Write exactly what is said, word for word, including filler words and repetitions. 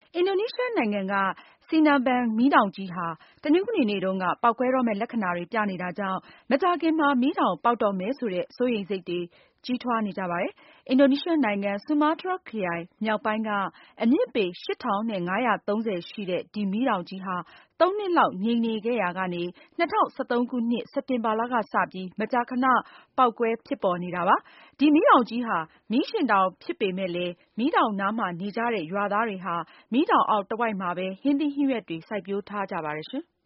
အင်ဒိုနီးရှားနိုင်ငံက Sinaban မီးတောင်ကြီးဟာ တနင်္ဂနွေနေ့တုန်းက ပေါက်ကွဲတော့မယ့် လက္ခဏာတွေ ပြနေတာကြောင့် မကြာခင်မှာ မီးတောင်ပေါက်တော့မယ်ဆိုတဲ့ စိုးရိမ်စိတ်တွေ ကြီးထွားနေကြပါတယ်။ အင်ဒိုနီးရှားနိုင်ငံ ဆူမားတြားခရိုင် မြောက်ပိုင်းက အမြင့်ပေ ရှစ်ထောင်ငါးရာသုံးဆယ် ရှိတဲ့ ဒီမီးတောင်ကြီးဟာ သုံးနှစ်လောက် ငြိမ်နေခဲ့ရာကနေ ၂၀၁သုံခုနှစ် စက်တင်ဘာလကစပြီး မကြာခဏ ပေါက်ကွဲဖြစ်ပေါ်နေတာပါ။ ဒီမီးတောင်ကြီးဟာ မီးရှဉ်တောင်ဖြစ်ပေမယ့်လည်း မီးတောင်နားမှာ နေကြတဲ့ ရွာသားတွေဟာ မီးတောင်အောက်တဝိုက်မှာပဲ ဟင်းသီးဟင်းရွက်တွေ စိုက်ပျိုးထားကြပါတယ်ရှင်။